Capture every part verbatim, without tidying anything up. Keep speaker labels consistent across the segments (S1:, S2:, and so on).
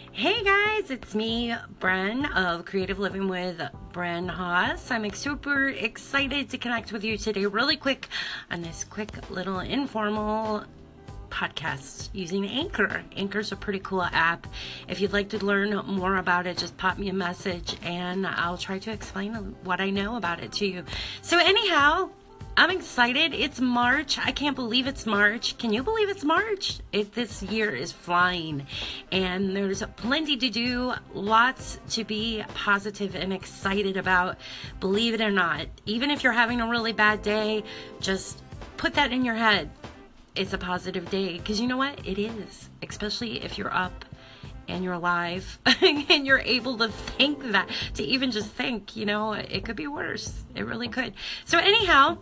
S1: Hey guys, it's me, Bren of Creative Living with Bren Haas. I'm super excited to connect with you today really quick on this quick little informal podcast using Anchor. Anchor's a pretty cool app. If you'd like to learn more about it, just pop me a message and I'll try to explain what I know about it to you. So anyhow, I'm excited. It's March. I can't believe it's March. Can you believe it's March? It, this year is flying and there's plenty to do, lots to be positive and excited about. Believe it or not, even if you're having a really bad day, just put that in your head. It's a positive day, because you know what? It is, especially if you're up and you're alive and you're able to think that, to even just think, you know, it could be worse. It really could. So anyhow,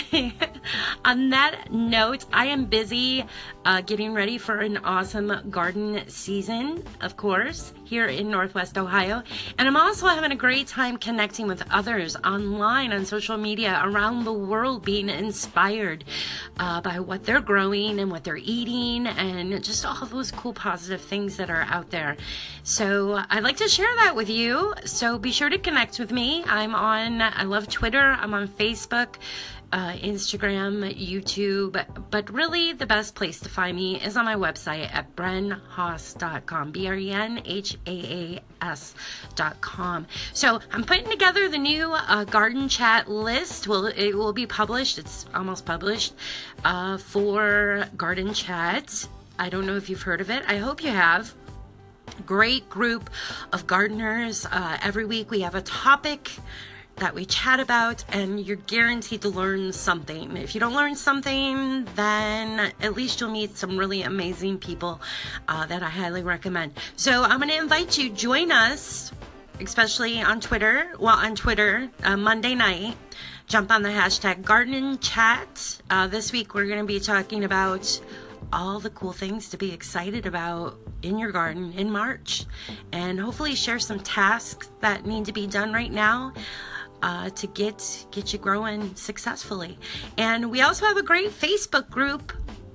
S1: on that note, I am busy uh, getting ready for an awesome garden season, of course, here in Northwest Ohio. And I'm also having a great time connecting with others online on social media around the world, being inspired uh, by what they're growing and what they're eating and just all those cool positive things that are out there. So I'd like to share that with you. So be sure to connect with me. I'm on, I love Twitter. I'm on Facebook. Uh, Instagram, YouTube, but really the best place to find me is on my website at bren haas dot com, B R E N H A A S dot com. So I'm putting together the new uh, garden chat list. Well, it will be published. It's almost published uh, for Garden Chat. I don't know if you've heard of it. I hope you have. Great group of gardeners. Uh, every week we have a topic that we chat about, and you're guaranteed to learn something. If you don't learn something, then at least you'll meet some really amazing people uh, that I highly recommend. So I'm going to invite you, join us, especially on Twitter. Well, on Twitter, uh, Monday night, jump on the hashtag Garden Chat. Uh, this week we're going to be talking about all the cool things to be excited about in your garden in March, and hopefully share some tasks that need to be done right now Uh, to get get you growing successfully. And we also have a great Facebook group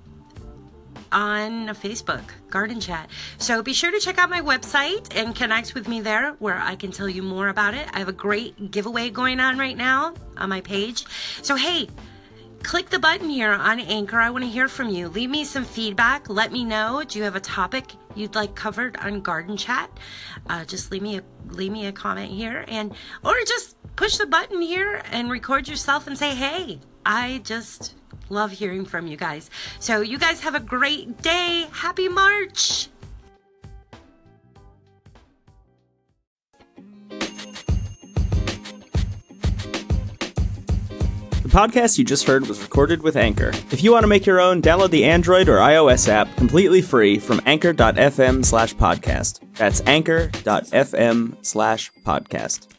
S1: on Facebook, Garden Chat. So be sure to check out my website and connect with me there, where I can tell you more about it. I have a great giveaway going on right now on my page. So hey, click the button here on Anchor. I want to hear from you. Leave me some feedback. Let me know. Do you have a topic you'd like covered on Garden Chat? Uh, just leave me a leave me a comment here, and or just push the button here and record yourself and say, hey, I just love hearing from you guys. So you guys have a great day. Happy March.
S2: The podcast you just heard was recorded with Anchor. If you want to make your own, download the Android or iOS app completely free from anchor dot f m slash podcast. That's anchor dot f m slash podcast.